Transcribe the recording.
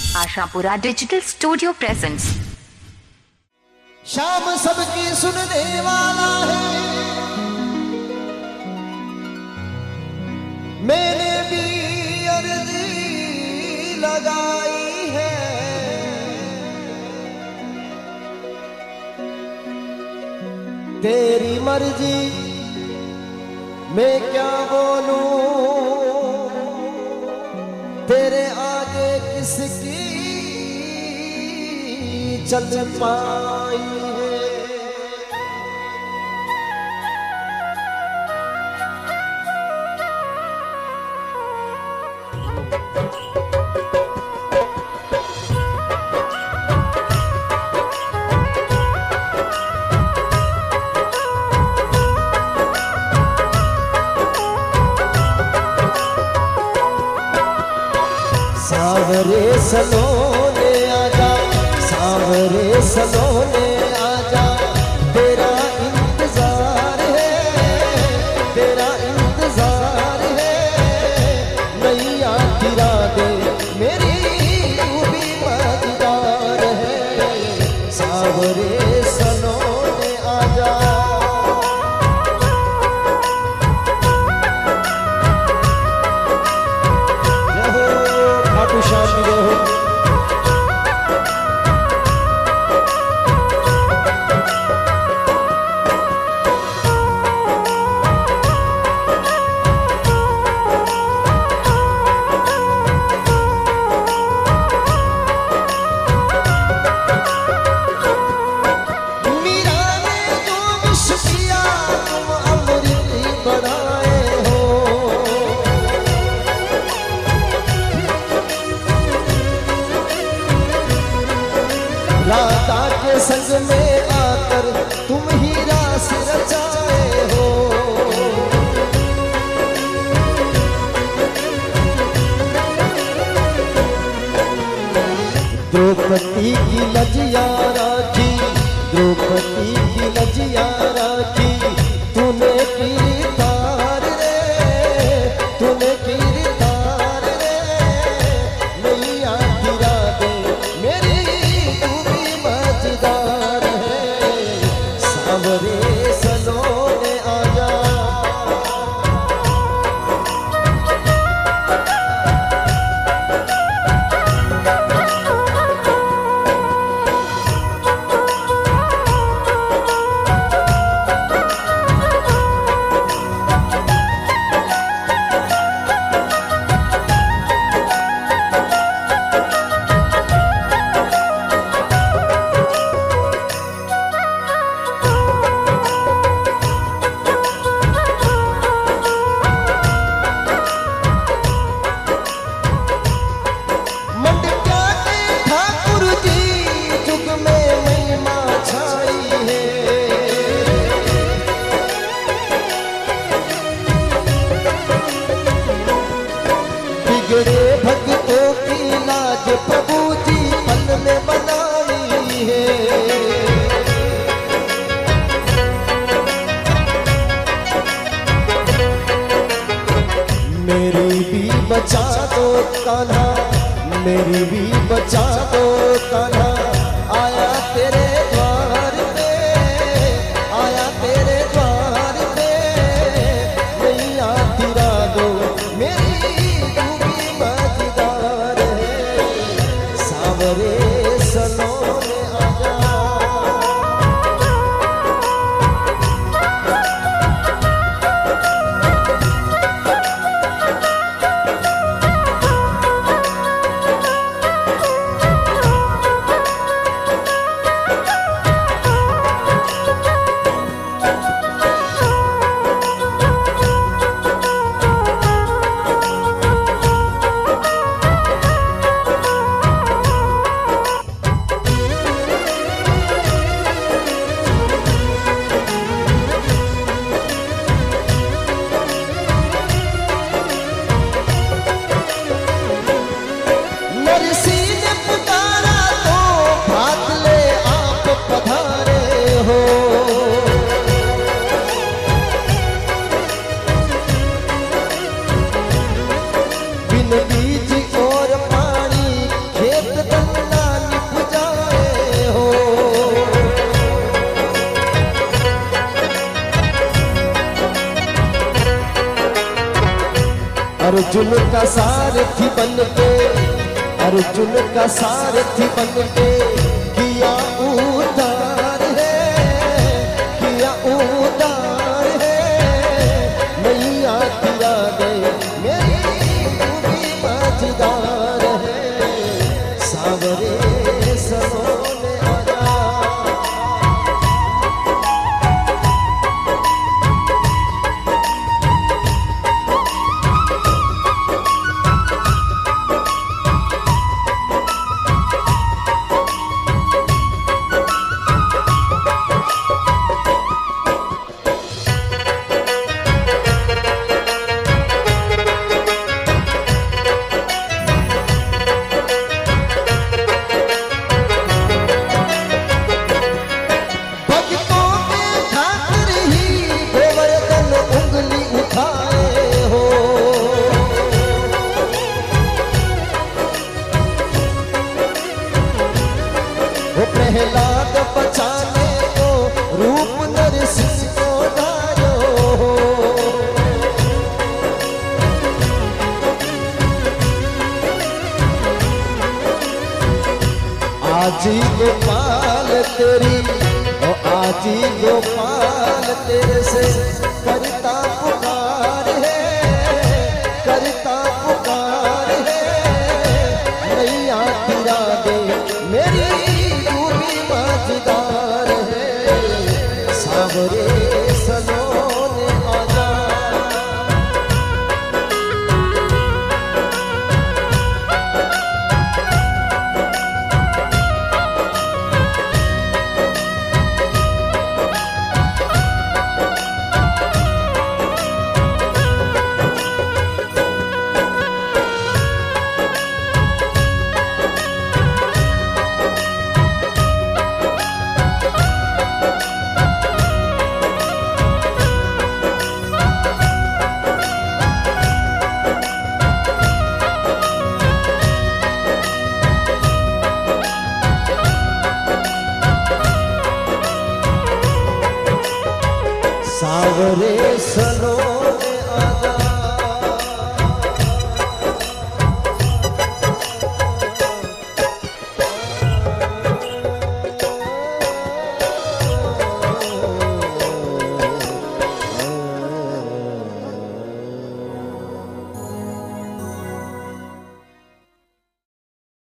Ashapura digital studio presents. शाम सबकी सुनने वाला है, मैंने भी अर्जी लगाई है, तेरी मर्जी मैं क्या बोलूं, तेरे आगे किसकी चल पाई है। सावरे सलोने आजा, सावरे सलोने आजा, तेरा इंतजार है, तेरा इंतजार है, नैया गिरा दे मेरी तू भी मजेदार है, सावरे सलोने आजा। राधा के संग में आकर तुम ही रास रचाए हो, द्रौपदी की लजिया राखी, द्रौपदी की लजिया राखी, तूने किरदार रे, तूने किरदार रे, नैया गिरा दे मेरी मजेदार है, सावरे सलोने आजा। बिगड़े भक्तों की लाज प्रभु जी पल में बनाई है, मेरी भी बचा दो कान्हा, मेरी भी बचा दो कान्हा, आया तेरे द्वार पे, आया तेरे द्वार पे, नैया गिरा दो मेरी मजेदार है, सावरे सलोने आजा। बिन बीज और पानी खेत अर्जुन का सारथी बन के, अर्जुन का सारथी बन के किया उद्धार है, किया उद्धार है। नैया तिरा गए मेरी तू भी मझदार है, सावरे सलोने आजा। प्रहलाद बचाने को रूप नरसिंह को धारो, आजी गोपाल तेरी ओ आजी गोपाल तेरे से करता पुकार है, करता पुकार है। नैया तिरा दे मेरी मझदार है, सावरे सलोने आजा। सावरे